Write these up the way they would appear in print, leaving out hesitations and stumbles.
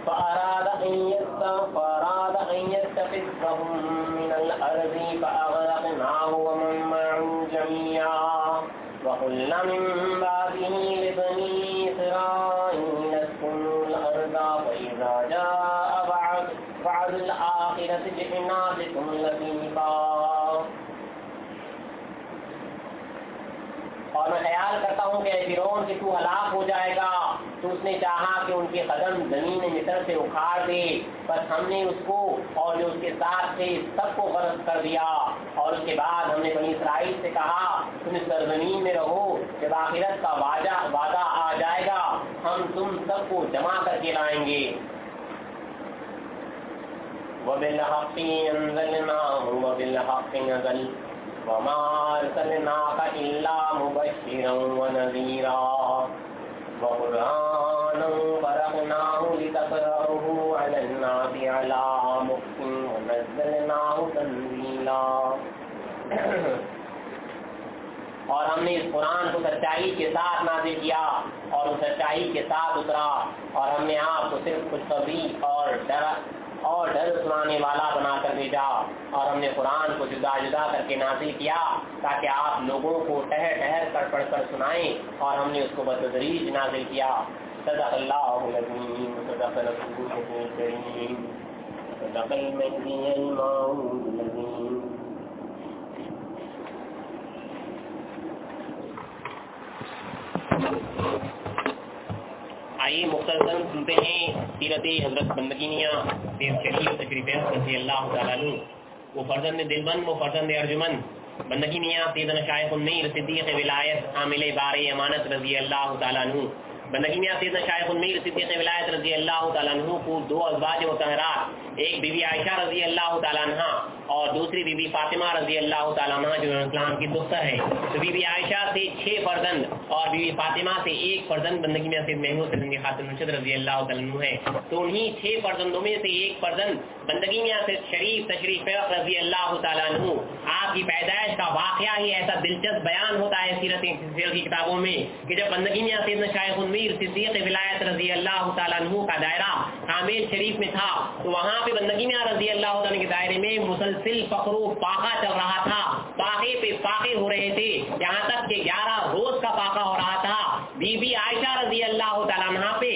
فأراد أن يستفزهم من الأرض فأغرقناه ومن معه جميعا وقلنا من بعده لبني إسرائيل اسكنوا الأرض فإذا جاء بعد الآخرة جئنا بكم لطيفا. اور میں خیال کرتا ہوں کہ فرعون کہ تو ہلاک ہو جائے گا، تو اس نے چاہا کہ ان کے قدم زمین مصر سے اکھاڑ دے، بس ہم نے اس کو اور جو اس کے ساتھ تھے سب کو غرق کر دیا. اور اس کے بعد ہم نے بنی اسرائیل سے کہا تم اس سرزمین میں رہو، جب آخرت کا وعدہ آ جائے گا ہم تم سب کو جمع کر کے لائیں گے. وَبِالْحَقِّ أَنزَلْنَاهُ وَبِالْحَقِّ نَزَلَ وَمَا أَرْسَلْنَاكَ إِلَّا مُبَشِّرًا وَنَذِيرًا وَقُرْآنًا فَرَقْنَاهُ لِتَقْرَأَهُ عَلَى النَّاسِ عَلَى مُكْثٍ وَنَزَّلْنَاهُ تَنزِيلًا. اور ہم نے اس قرآن کو سچائی کے ساتھ نازل کیا اور اس سچائی کے ساتھ اترا، اور ہم نے آپ کو صرف خوشخبری اور ڈر سنانے والا بنا کر بھیجا، اور ہم نے قرآن کو جدا جدا کر کے نازل کیا تاکہ آپ لوگوں کو ٹہر ٹہر کر پڑھ کر سنائیں، اور ہم نے اس کو بتدریج نازل کیا. صدق اللہ العظیم صدق رسولہ الکریم صدق المهدی الموعود العظیم. آئیے مختصراً سنتے ہیں سیرت حضرت بندگی میاں شریف تشریف رضی اللہ تعالیٰ عنہ. وہ فرزند دلبند وہ فرزند ارجمن بندگی میاں سیدنا شیخ المیر صدیق ولایت حامل بار امانت رضی اللہ تعالیٰ عنہ. بندگی میاں سیدنا شیخ المیر صدیق ولایت رضی اللہ تعالیٰ عنہ کو دو ازواج مطہرات، ایک بی بی عائشہ رضی اللہ تعالیٰ عنہ اور دوسری بی بی فاطمہ رضی اللہ تعالیٰ عنہ جو اسلام کی دختر ہے. تو بی بی عائشہ سے 6 فرزند اور بی بی فاطمہ سے 1 فرزند بندگی میں سید محمود سلم خاتون مرشد رضی اللہ تعالیٰ عنہ ہے. تو انہی 6 فرزندوں میں سے 1 فرزند بندگی میں سے شریف تشریف رضی اللہ تعالیٰ عنہ، آپ کی پیدائش کا واقعہ ہی ایسا دلچسپ بیان ہوتا ہے سیرت کی کتابوں میں کہ جب بندگی میں سیدنا شیخ المیر صدیق ولایت رضی اللہ تعالیٰ عنہ کا دائرہ کامل شریف میں تھا، تو وہاں پہ بندگی میں رضی اللہ تعالیٰ کے دائرے میں مسلسل فخر و فاقہ چل رہا تھا، فاقے پہ فاقے ہو رہے تھے، یہاں تک کہ 11 روز کا فاقہ ہو رہا تھا. بی بی عائشہ رضی اللہ تعالیٰ عنہ پہ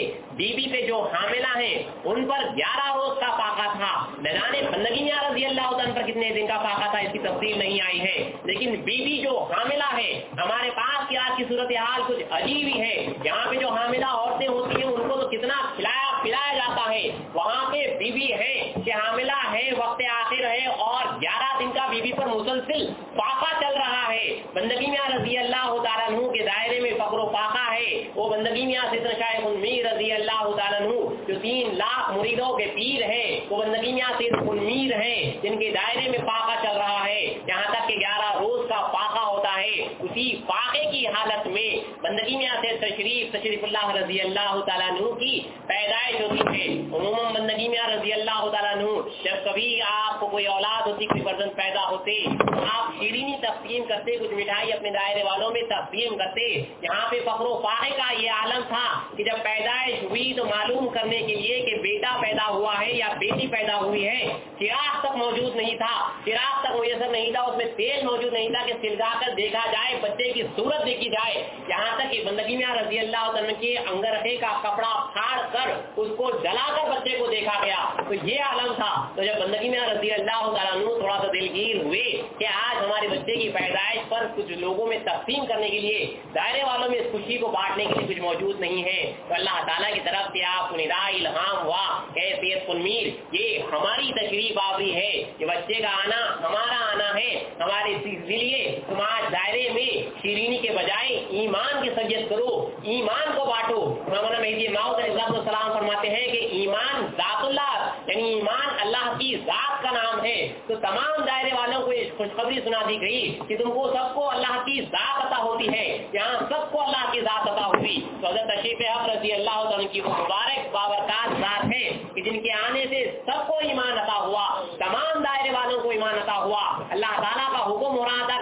جو حاملہ ہیں ان پر 11 روز کا فاقہ تھا. نہ جانے بندگی میں رضی اللہ تعالیٰ پر کتنے دن کا فاقہ تھا، اس کی تفصیل نہیں آئی ہے، لیکن بی بی جو حاملہ ہے ہمارے پاس کی آج کی صورتحال کچھ عجیب ہی ہے. یہاں پہ جو حاملہ عورتیں ہوتی ہیں ان کو تو کتنا کھلایا پلایا جاتا ہے، وہاں پہ بی بی ہے کہ حاملہ ہے، وقت آخر ہے اور 11 دن کا بی بی پر مسلسل فاقہ چل رہا ہے. بندگی میں رضی اللہ تعالیٰ عنہ کے دائرے میں فقر و فاقہ ہے. وہ بندگی میں سیدنا شیخ المیر رضی اللہ تعالیٰ عنہ جو 3 لاکھ مریدوں کے پیر ہے، وہ بندگی میں سید المیر ہے جن کے دائرے میں فاقہ چل رہا ہے، یہاں تک کہ 11 روز کا فاقہ ہوتا ہے. اسی فاقے کی حالت میں بندگی میں سے تشریف اللہ رضی اللہ تعالیٰ عنہ کی پیدائش ہوتی ہے. عموماً بندگی میں رضی اللہ تعالیٰ عنہ جب کبھی آپ کو کوئی اولاد ہوتی، کوئی فرزند پیدا ہوتے، آپ شیرینی تقسیم کرتے، کچھ مٹھائی اپنے دائرے والوں میں تقسیم کرتے. یہاں پہ فخر و فاقے کا یہ عالم تھا کہ جب پیدائش ہوئی تو معلوم کرنے کے لیے کہ بیٹا پیدا ہوا ہے یا بیٹی پیدا ہوئی ہے، چراغ تک موجود نہیں تھا، چراغ تک میسر نہیں تھا، اس میں تیل موجود نہیں تھا کہ سلگا کر دیکھا جائے، بچے کی صورت دیکھی جائے. یہاں تک کہ بندگی میں رضی اللہ تعالیٰ کے انگرخے کا کپڑا پھاڑ کر اس کو جلا کر بچے کو دیکھا گیا. تو یہ عالم تھا. تو جب بندگی میں رضی اللہ تعالیٰ تھوڑا سا دلگیر ہوئے کہ آج ہمارے بچے کی پیدائش پر کچھ لوگوں میں تقسیم کرنے کے لیے، دائرے والوں میں اس خوشی کو بانٹنے کے لیے کچھ موجود نہیں ہے، تو اللہ تعالیٰ کی طرف سے آپ کو ندا الہام ہوا کہ سید المیر یہ ہماری تشریف آوری ہے، یہ بچے کا آنا ہمارا آنا ہے، ہمارے لیے تم آج دائرے میں شیرینی کے بجائے ایمان کی سجدت کرو، ایمان کو بانٹو. مولانا مہدی موعود علیہ السلام فرماتے ہیں کہ ایمان ذات اللہ یعنی ایمان اللہ کی ذات کا نام ہے. تو تمام دائرے والوں کو خوشخبری سنا دی گئی کہ تم کو سب کو اللہ کی ذات عطا ہوتی ہے، یہاں سب کو اللہ کی ذات عطا ہوئی. تو حضرت تشریف حق رضی اللہ تعالیٰ کی وہ مبارک بابرکات ذات ہے کہ جن کے آنے سے سب کو ایمان عطا ہوا، تمام دائرے والوں کو ایمان عطا ہوا. اللہ تعالیٰ کا حکم ہو رہا تھا کہ سید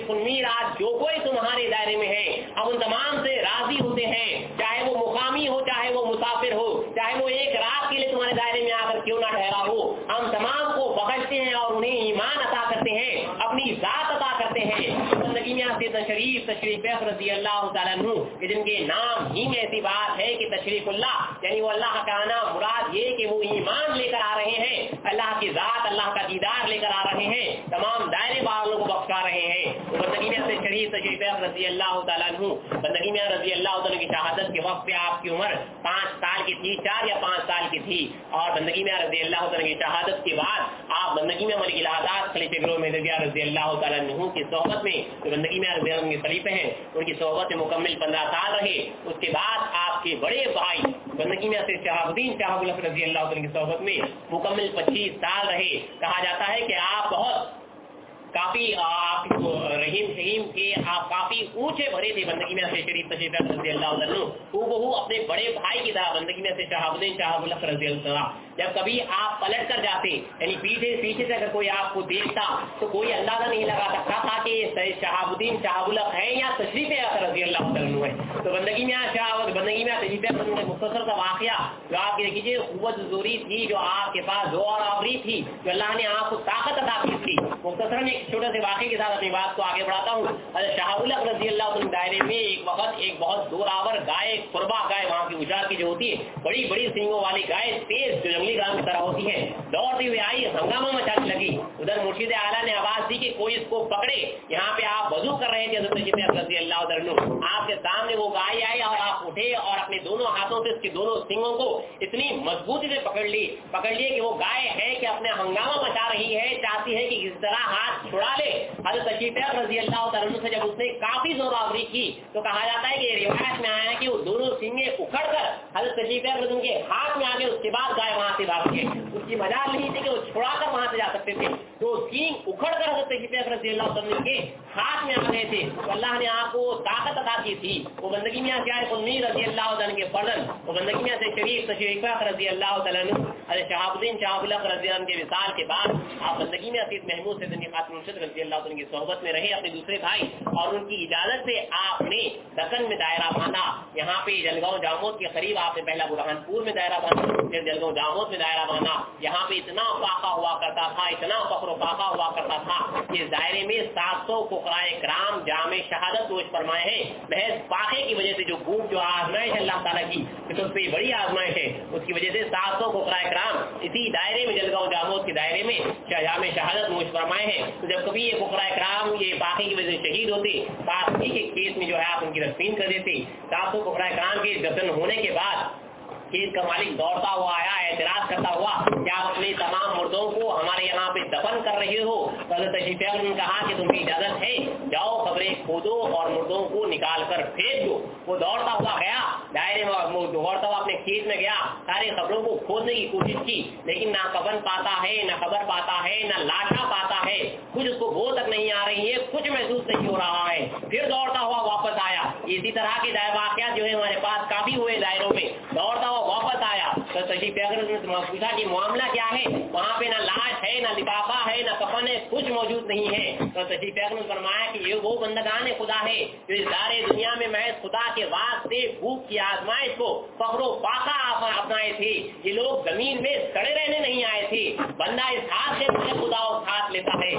आज जो कोई तुम्हारे दायरे में है अब उन तमाम से राजी होते हैं, चाहे वो मुकामी हो, चाहे वो मुसाफिर हो, चाहे वो एक रात के लिए तुम्हारे दायरे में आकर क्यों ना ठहरा हो, हम तमाम को बख्शते हैं और उन्हें ईमान अता करते हैं, अपनी जात अता करते हैं। जिंदगी में शरीफ तशरीफ रजी अल्लाह तआला अन्हु कि जिनके नाम ही में ऐसी बात है कि तशरीफुल्लाह यानी वो अल्लाह का आना, मुराद ये कि वो ईमान लेकर आ रहे हैं, अल्लाह की जात, अल्लाह का दीदार लेकर आ रहे हैं, तमाम दायरे वालों को बख्शा रहे हैं। तो बंदगी में शरीफ तशरीफ रजी अल्लाह तआला अन्हु, बंदगी में रजी अल्लाह तआला की शहादत के वक्त पे आपकी उम्र 5 साल की थी, 4 या 5 साल की थी, और बंदगी में रजी अल्लाह तआला की शहादत के बाद आप बंदगी में मलिक इलाहादात खलीफे गिरोह में रजी अल्लाह तआला अन्हु की सोहबत में, तो बंदगी में रजी अल्लाह के खलीफे हैं, उनकी सोहबत में मुकम्मल 15 साल रहे। उसके बाद आपके बड़े भाई बंदगी में से शहाबुद्दीन शाह रजी अल्लाह तआला की सोहबत में मुकम्मल 25 साल रहे। कहा जाता है कि आप बहुत काफी आप रहीम शहीम के आप काफी ऊंचे भरे थे। बंदगी में से शरीफ तशरीफ रजी अल्लाह तआला हूबहू अपने बड़े भाई की तरह बंदगी में से शहाबुद्दीन शाह रजी अल्लाह, जब कभी आप पलट कर जाते यानी पीछे से अगर कोई आपको देखता तो कोई अंदाजा नहीं लगा सकता था कि ये शहाबुद्दीन शाह है या तशरीफ रजी अल्लाह तआला है। तो बंदगी में बंदगी में तशरीफ मुख्तसर का वाकया जो आप देखिए कुव्वत जोरी थी, जो आपके पास जोर आवरी थी, जो अल्लाह ने आपको ताकत अता की थी। मुख्तसर एक छोटे से वाकये के साथ अपनी बात को आगे बढ़ाता हूँ। शाह रजी अल्लाह दायरे में एक वक्त एक बहुत जोरावर गाय, कुर्बा गाय, वहाँ की उजाड़ की जो होती है, बड़ी बड़ी सींगों वाली गाय, तेज जो जंगली गाय की तरह होती है, दौड़ती हुई आई, हंगामा मचाने लगी। उधर मुर्शिद आला ने आवाज दी कि कोई इसको पकड़े। यहाँ पे आप वजू कर रहे थे रजी अल्लाह तआला, आपके सामने वो गाय आई और आप उठे और अपने दोनों हाथों से उसके दोनों सींगों को इतनी मजबूती से पकड़ लिए कि वो गाय है कि अपने हंगामा मचा रही है, चाहती है कि इस तरह हाथ छुड़ा ले। हज़रत तशरीफ रजी अल्लाह तआला से जब उसने काफी जोरावरी की तो कहा जाता है कि रिवायत में आया है कि वो दोनों सींगे उखड़कर हज़रत तशरीफ रजी के हाथ में आ गए। उसके बाद गाय वहां से भाग गई। उसकी मजाल नहीं थी कि वो छुड़ाकर वहां से जा सकते थे, तो सींग उखड़कर हज़रत तशरीफ रजी अल्लाह तआला के हाथ में आ गए थे। तो अल्लाह ने आपको ताकत अता की थी। वो बंदगी में रजी अल्लाह तआला के फर्जन, वो बंदगी में से शरीफ तशरीफ रजी अल्लाह तआला शहाबुद्दीन शाह रजी अल्लाह के विसाल के बाद आप बंदगी में अतीत महमूद से रजी अल्लाह तआला की सोहबत में रहे अपने दूसरे भाई, और उनकी इजाजत से आपने दक्कन में दायरा बांधा। यहाँ पे जलगांव जामोद के करीब आपने पहला बुरहानपुर में दायरा बांधा, फिर जलगांव जामोद में दायरा बांधा। यहाँ पे इतना फाका हुआ करता था, इतना फख्र फाका हुआ करता था कि इस दायरे में 700 फुकराए कराम जामे शहादत नोश फरमाए हैं। महज फाके की वजह से जो भूख जो आजमाइश अल्लाह ताला की सबसे बड़ी आजमाइश है, उसकी वजह से 700 फुकराए कराम इसी दायरे में जलगांव जामोद के दायरे में जामे शहादत नोश फरमाए हैं। तो जब कभी ये फुकराए कराम ये बाकी की वजह से शहीद होते, पास ही के केस में जो है आप उनकी तस्लीम कर देते। 700 फुकराए कराम के दफन होने के बाद केस का मालिक दौड़ता हुआ आया, एतराज करता हुआ कि आप अपने तमाम मुर्दों को हमारे यहाँ पे दफन कर रहे हो। तो हज़रत तशरीफ ने कहा कि तुम्हें इजाजत है, जाओ कब्रें खोदो और मुर्दों को निकाल कर फेंक दो। वो दौड़ता हुआ गया दायरे में, दौड़ता हुआ अपने खेत में गया, सारे कब्रों को खोदने की कोशिश की, लेकिन ना कफन पाता है, ना खबर पाता है, ना लाशा पाता है, कुछ उसको गो तक नहीं आ रही है, कुछ महसूस नहीं हो रहा है। फिर दौड़ता हुआ वापस आया। इसी तरह के वाक़या जो है हमारे पास काफी हुए दायरों में। दौड़ता हुआ वापस आया तो तशरीफ ने पूछा कि मामला क्या है, वहाँ पे ना लाश है, ना लिफाफा है, ना कफन है, कुछ मौजूद नहीं है। तो तशरीफ ने फरमाया कि ये वो बंदगान खुदा है जो इस सारे दुनिया में महज खुदा के वास्ते भूख की आजमाइश को फख्रो फाका अपनाए थे। ये लोग जमीन में सड़े रहने नहीं आए थे। बंदा इस हाथ से मुझे खुदा उस हाथ लेता है।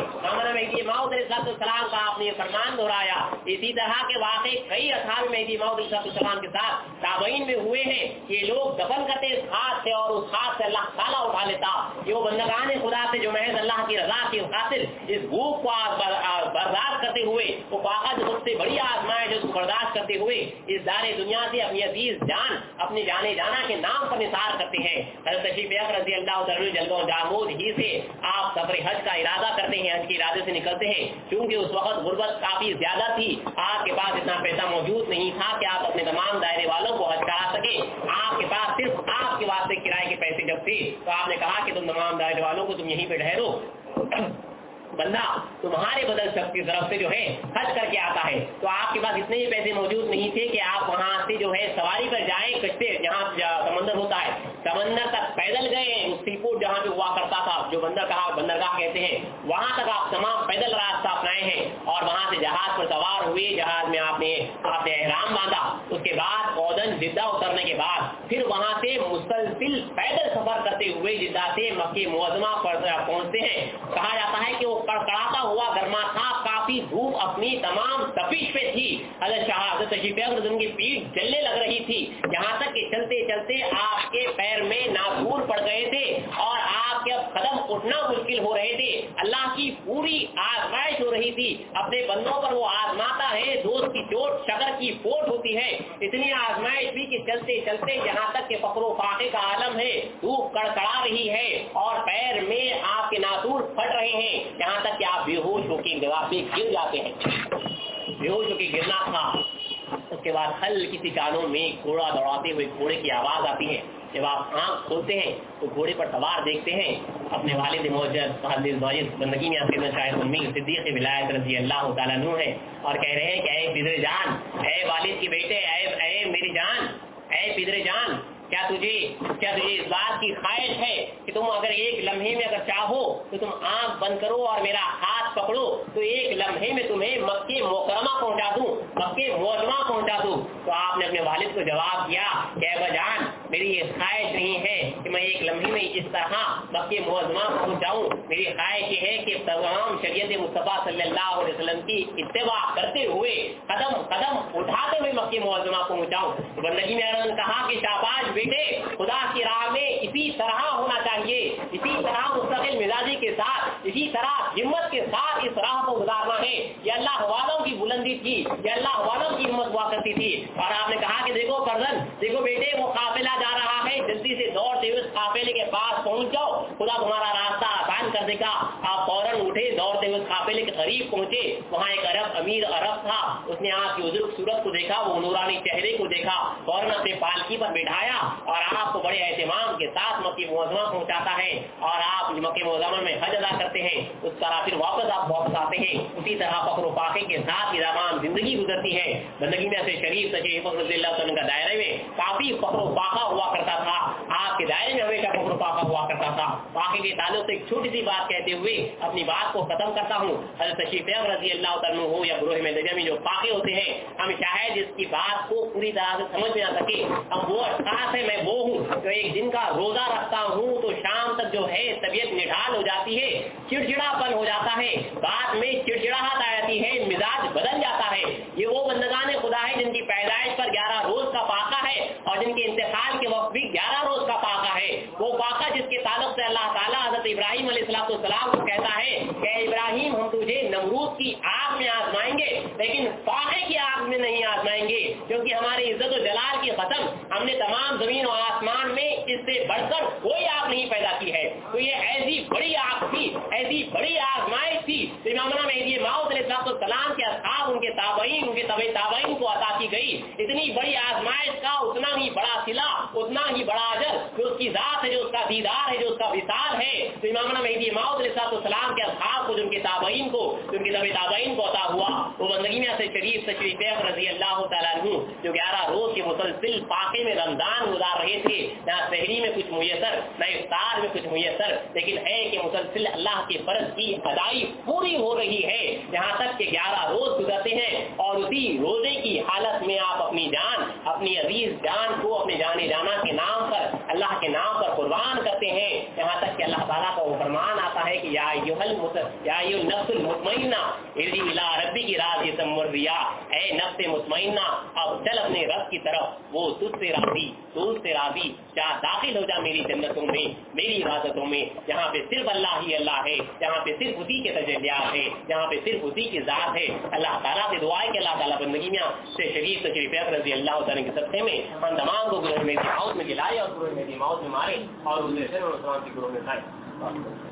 सलाम का आपने फरमान दोहराया। इसी तरह के वाक़े कई असाब मेहदी मौद सलाम के साथ ताबईन में हुए हैं। ये लोग दफन करते इस हाथ से और उस हाथ से अल्लाह ताला उठा लेता। ये वो बंदगान खुदा से जो महज अल्लाह की रजा की खातिर इस भूख को बर्दाश्त करते हुए वो पाका जो सबसे बड़ी आजमाइश है उसको बर्दाश्त करते हुए इस दारे दुनिया से अपनी अजीज जान अपने जाने जाना के नाम पर निसार करते हैं। हज़रत तशरीफ रज़ी अल्लाह तआला जलगांव जामोद ही से आप सफर हज का इरादा करते हैं, हज के इरादे से निकलते हैं। क्योंकि उस वक्त गुर्बत काफी ज्यादा थी, आपके पास इतना पैसा मौजूद नहीं था कि आप अपने तमाम दायरे वालों को हज करा सके। आपके पास सिर्फ आपके वास्ते किराए के पैसे जब थे तो आपने कहा कि तुम तमाम दायरे वालों को तुम यहीं पे ठहरो, बंदा तुम्हारे बदल की तरफ से जो है हज करके आता है, तो आपके पास इतने ही पैसे मौजूद नहीं थे कि आप वहां से जो है सवारी पर जाए, कश्ते जहाँ समंदर होता है समंदर तक पैदल गए, उस सी पोर्ट जहाँ पे हुआ करता था, जो बंदरगाह कहते हैं, वहां तक आप तमाम पैदल रास्ता अपनाए हैं और वहां से जहाज पर सवार हुए, जहाज में आपने एहराम बांधा, उसके बाद औदन जिद्दा उतरने के बाद फिर वहां से मुसलसिल पैदल सफर करते हुए जिद्दा से मक्के मुअज़्ज़मा पर पहुंचते हैं। कहा जाता है कि वो कड़कड़ाता हुआ गर्मा था, काफी धूप अपनी तमाम तपिश पे थी, हज़रत तशरीफ रज़ी की पीठ जलने लग रही थी, यहाँ तक कि चलते चलते आपके पैर में नाखून पड़ गए थे और आपके अब कदम उठना मुश्किल हो रहे थे। अल्लाह की पूरी आजमाइश हो रही थी, अपने बंदों पर वो आजमाता है, दोस्त की चोट शकर की फोट होती है। इतनी आजमाइश भी कि चलते चलते यहाँ तक के फक्र फाके का आलम है, धूप कड़कड़ा रही है और पैर में आपके नाखून फट रहे हैं, यहाँ तक कि आप बेहोश होकर जगह पे गिर जाते हैं। बेहोश होकर गिरना था। उसके बाद हल्की सी कानों में घोड़ा दौड़ाते हुए घोड़े की आवाज आती है। जब आप आंख खोलते हैं तो घोड़े पर सवार देखते हैं अपने वालिद मौजूद बंदगी में सिद्दीक़ विलायत रज़ी अल्लाह तआला अन्हु है और कह रहे हैं कि ऐ पिदरे जान, ऐ वालिद की बेटे, ऐ मेरी जान, ऐ पिदरे जान, क्या तुझे इस बात की ख्वाहिश है कि तुम अगर एक लम्हे में अगर चाहो तो तुम आंख बंद करो और मेरा हाथ पकड़ो तो एक लम्हे में तुम्हें मक्के मुकरमा पहुंचा दूं, मक्के मुअज़्ज़मा पहुंचा दूं। तो आपने अपने वालिद को जवाब दिया कि अब्बा जान, मेरी ये ख्वाहिश नहीं है कि मैं एक लम्हे में इस तरह मक्के मुअज़्ज़मा पहुंच जाऊं, मेरी ख्वाहिश ये है कि तमाम शरीयत मुस्तफा सल्लल्लाहु अलैहि वसल्लम की इत्तिबा करते हुए कदम कदम उठाते हुए मक्के मुअज़्ज़मा पहुंचाऊं। बंदगी में कहा कि शाबाश बेटे, खुदा की राह में इसी तरह होना चाहिए, इसी तरह मुस्तकिल मिजाजी के साथ, इसी तरह हिम्मत के साथ इस राह को गुजारना है। ये अल्लाह वालों की बुलंदी थी, ये अल्लाह वालों की हिम्मत हुआ करती थी। और आपने कहा कि देखो फर्जन, देखो बेटे, वो काफिला जा रहा है, जल्दी से दौड़ते हुए काफिले के पास पहुंच जाओ, खुदा तुम्हारा रास्ता आसान कर देगा। आप फौरन उठे, दौड़ते हुए काफिले के करीब पहुंचे। वहाँ एक अमीर अरब था, उसने आपकी उज़्र सूरत को देखा, वो नूरानी चेहरे को देखा, फौरन अपने पालकी पर बिठाया और आपको बड़े एहतिमाम के साथ मक्के मुअज़्ज़मा पहुंचाता है और आप मक्के मुअज़्ज़मा में हज अदा करते हैं। उस तरह फिर वापस आते हैं। उसी तरह फक्र फाके के साथ ही तमाम जिंदगी गुजरती है। बंदगी में से शरीफ तशरीफ का दायरे में काफी फक्र फाका हुआ करता था, आपके दायरे में हमेशा फक्र फाका हुआ करता था। फाके के ताल्लुक से एक छोटी सी बात कहते हुए अपनी बात को खत्म करता हूँ। हज़रत तशरीफ रज़ी अल्लाह तआला अन्हु हो या गुरूह में नजमी जो फाके होते हैं, हम शायद इसकी बात को पूरी तरह से समझ में आ सके। अब वो अर्थात है, मैं वो हूँ जो एक दिन का रोजा रखता हूँ तो शाम तक जो है तबीयत निढाल हो जाती है, चिड़चिड़ापन हो जाता है, बात में चिड़चिड़ाहट आ जाती है, मिजाज बदल जाता है। ये वो बंदगाने खुदा है जिनकी पैदाइश पर 11 रोज का पाका है और जिनके इंतकाल के वक्त भी 11 रोज का पाका है। वो पाका जिसके ताल्लुक से अल्लाह ताला हज़रत इब्राहिम अलैहिस्सलाम को कहता है कि इब्राहिम, हम तुझे नमरूद की आग में आजमाएंगे लेकिन फाके की आग में नहीं आजमाएंगे, क्योंकि हमारी इज्जत और जलाल की कसम, हमने तमाम जमीन और आसमान में इससे बढ़कर कोई आग नहीं पैदा की है। तो ये ऐसी बड़ी आग थी, ऐसी बड़ी आजमाइश थी। तो इमाम मेहदी मौऊद अलैहिस्सलाम के असहाब, उनके ताबईन, उनके तबे ताबईन को अता की गई इतनी बड़ी आजमाइश का उतना ही बड़ा सिला, उतना ही बड़ा अजर जो उसकी जात है, जो उसका दीदार है, जो उसका विसाल है। तो इमाम मेहदी मौऊद अलैहिस्सलाम के असहाब को, जिनके ताबईन को, जिनके तबे ताबईन को अता हुआ, वो बंदगी में से शरीफ तशरीफ रज़ी अल्लाह तआला अन्हु जो 11 रोज के मुसलसिल पाके में रमजान गुजार रहे थे, न सहरी में कुछ मुयसर, न इफ्तार में कुछ मुयसर, लेकिन है कि मुसलसिल अल्लाह के फर्ज की अदाई पूरी हो रही है, यहाँ तक कि 11 रोज गुजरते हैं और उसी रोजे की हालत में आप अपनी जान, अपनी अजीज जान को अपने जाने जाना के नाम पर, अल्लाह के नाम पर कुर्बान करते हैं। यहाँ तक कि अल्लाह ताला का वो फरमान आता है कि या अय्युहन नफ्सुल मुतमइन्ना इरजी इला रब्बिकी राज़ियतम मर्दिया, ऐ नफ्स मुतमइन्ना, अब चल अपने रब की तरफ, वो तुझसे राजी, तू उससे राजी, जा दाखिल हो जा मेरी जन्नतों में, मेरी इबादतों में, जहाँ पे सिर्फ अल्लाह ही अल्लाह है, जहाँ पे सिर्फ उसी के तजल्लियात है, जहाँ पे सिर्फ उसी की जात है। अल्लाह ताला से दुआ है कि अल्लाह ताला बंदगी में से शरीफ तशरीफ रज़ी अल्लाह तआला के सदक़े में हम तमाम को गुरूह में मौत में गिलाए और गुरूह में मौत में मारे और उसे गुरूह में खाए।